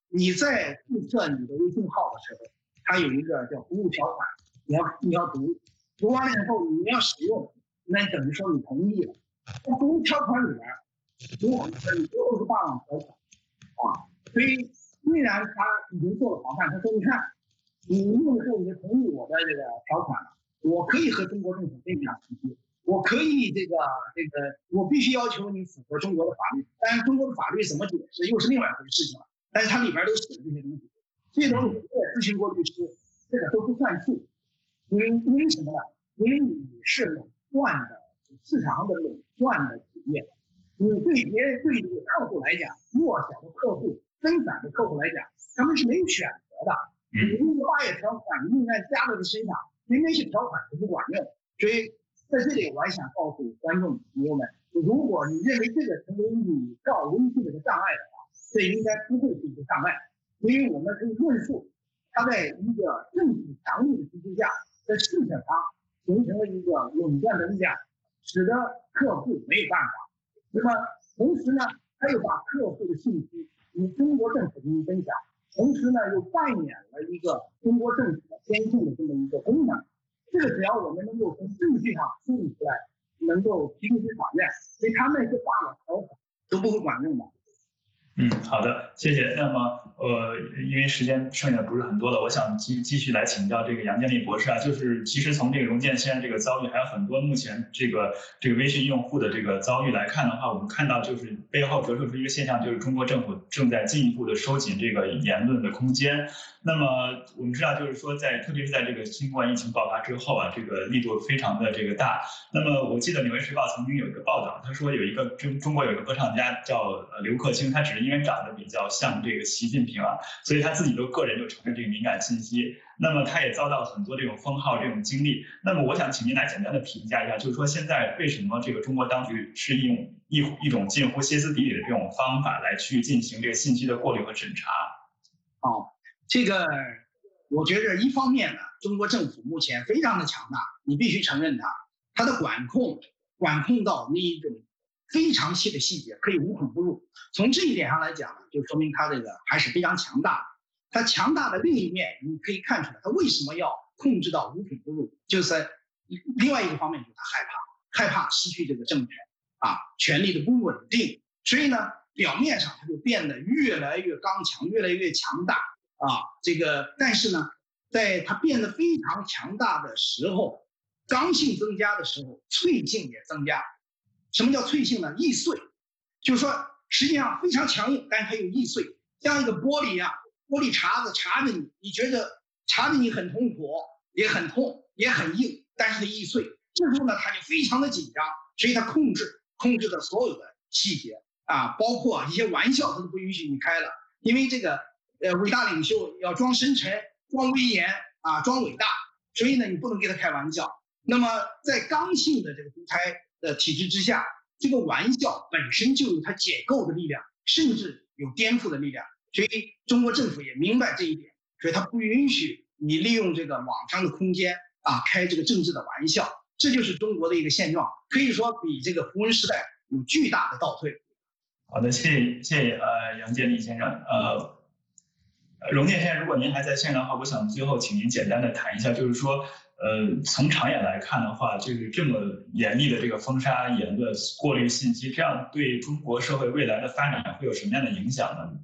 你在注册你的微信号的时候，它有一个叫服务条款，你要读完了以后你要使用，那等于说你同意了。在服务条款里面有很多28项条款啊，所以虽然他已经做了防范，他说你看你用的时候你就同意我的这个条款了，我可以和中国政府这样提出，我可以我必须要求你符合中国的法律，当然中国的法律怎么解释又是另外一回事情了，但是它里边都写了这些东西，这些东西我也咨询过律师，这个都不算数，因为什么呢？因为你是垄断的市场上的垄断的企业，你对客户来讲，弱小的客户、分散的客户来讲，他们是没有选择的。你用8页条款，你用在家人的身上，明明是条款就不管用。所以在这里我还想告诉观众朋友们，如果你认为这个成为你告微信的障碍的话，这应该不会是一个障碍，因为我们可以论述它在一个政府强力的支持下，在市场上形成了一个垄断的力量，使得客户没有办法。那么同时呢，他又把客户的信息与中国政府进行分享，同时呢又扮演了一个中国政府的监控的这么一个功能。这个只要我们能够从证据上梳理出来，能够提供给法院，所以他们是大了条款都不会管用的。 好的，谢谢。那么因为时间剩下的不是很多了，我想继续来请教这个杨建立博士啊，就是其实从这个荣建先生这个遭遇，还有很多目前这个微信用户的这个遭遇来看的话，我们看到就是背后折射出一个现象，就是中国政府正在进一步的收紧这个言论的空间。那么我们知道，就是说特别是在这个新冠疫情爆发之后啊，这个力度非常的这个大。那么我记得《纽约时报》曾经有一个报道，他说有一个中国有一个歌唱家叫刘克清，他只是因为长得比较像这个习近平啊，所以他自己个人就承认这个敏感信息。那么他也遭到很多这种封号这种经历。那么我想请您来简单的评价一下，就是说现在为什么这个中国当局是用一种近乎歇斯底里的这种方法来去进行这个信息的过滤和审查？ 这个我觉得一方面呢，中国政府目前非常的强大，你必须承认它的管控到那一种非常细的细节，可以无孔不入。从这一点上来讲呢，就说明它这个还是非常强大的。它强大的另一面，你可以看出来，它为什么要控制到无孔不入，就是另外一个方面，就是它害怕失去这个政权权力的不稳定，所以呢，表面上它就变得越来越刚强，越来越强大。但是呢，在它变得非常强大的时候，刚性增加的时候，脆性也增加。什么叫脆性呢？易碎，就是说实际上非常强硬，但是它有易碎，像一个玻璃一样，玻璃碴子插着你，你觉得插着你很痛苦，也很痛，也很硬，但是它易碎。这时候呢，它就非常的紧张，所以它控制的所有的细节包括一些玩笑它都不允许你开了，因为这个伟大领袖要装深沉、装威严装伟大，所以呢，你不能跟他开玩笑。那么在刚性的这个独裁的体制之下，这个玩笑本身就有它解构的力量，甚至有颠覆的力量。所以中国政府也明白这一点，所以他不允许你利用这个网上的空间开这个政治的玩笑。这就是中国的一个现状，可以说比这个胡温时代有巨大的倒退。 好的，谢谢杨建立先生。荣建先生，如果您还在线上的话，我想最后请您简单的谈一下，就是说，从长远来看的话，就是这么严厉的这个封杀言论、过滤信息，这样对中国社会未来的发展会有什么样的影响呢？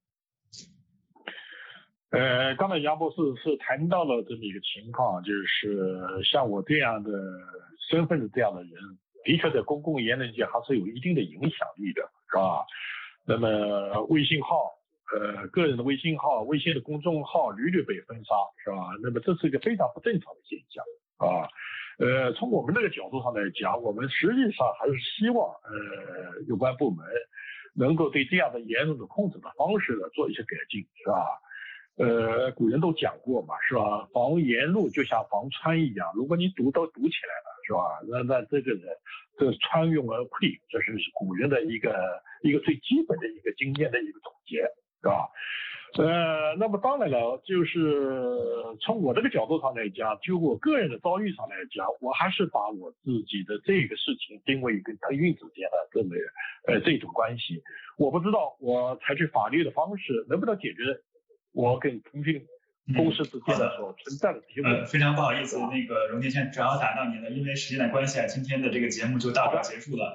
刚才杨博士是谈到了这么一个情况，就是像我这样的身份的这样的人，的确在公共言论界还是有一定的影响力的，是吧？那么微信号。个人的微信号、微信的公众号屡屡被封杀，是吧？那么这是一个非常不正常的现象从我们这个角度上来讲，我们实际上还是希望有关部门能够对这样的言论的控制的方式呢做一些改进，是吧？古人都讲过嘛，是吧？防言路就像防川一样，如果你堵起来了，是吧？那这个人这穿涌而溃，这是古人的一个最基本的一个经验的一个总结。是吧？ 那么当然了，就是从我这个角度上来讲，就我个人的遭遇上来讲，我还是把我自己的这个事情定位跟腾讯之间的这种关系。我不知道我采取法律的方式能不能解决我跟腾讯公司之间的所存在的题目。 非常不好意思，那个荣杰先生正好打到您了，因为时间的关系啊，今天的这个节目就到这儿结束了。